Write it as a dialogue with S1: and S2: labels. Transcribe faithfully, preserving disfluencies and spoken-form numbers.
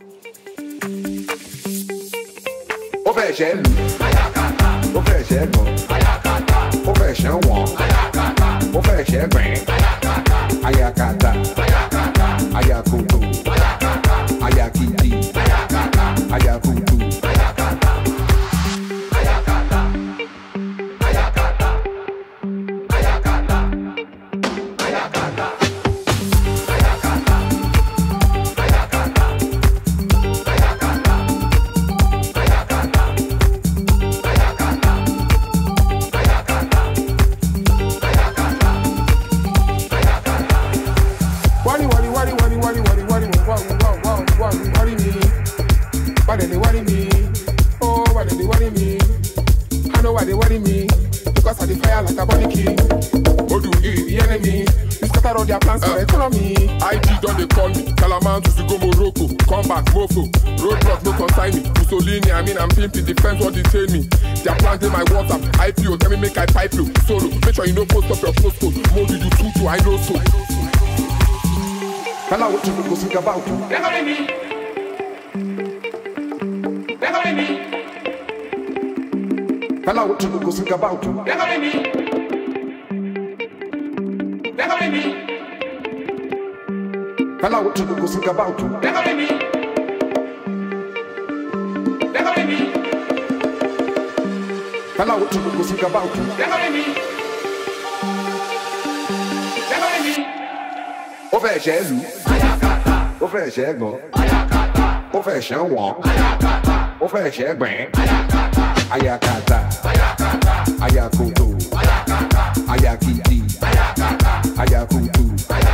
S1: Ó fẹ́ ṣẹ́ lù, ó fẹ́ ṣẹ́ gbọ́n, ó fẹ́ ṣẹ́ wọ̀n, ó fẹ́ ṣẹ́ gbẹ̀n, ayakata, ayakoto, ayakiti, ayakutu.
S2: Defense what detain me. Their plans in my WhatsApp. I P O, tell me make I pipe you. Solo, make sure you know post up your postcode. More you do too, too, I know so.
S1: Hello, what you go think about?
S3: Never in me. Never in me.
S1: Hello, what you go think about?
S3: Never in me. Never in me.
S1: Hello, what you go think about?
S3: Never in me. Never in me.
S1: Hello, what you go think about?
S3: Never in me. Never in me.
S1: Ó fẹ́ ṣẹ́ lù, ó fẹ́ ṣẹ́ gbọ́n, ó fẹ́ ṣẹ́ wọ̀n, ó fẹ́ ṣẹ́ gbẹ̀n, ayakata, ayakoto, ayakiti, ayakutu.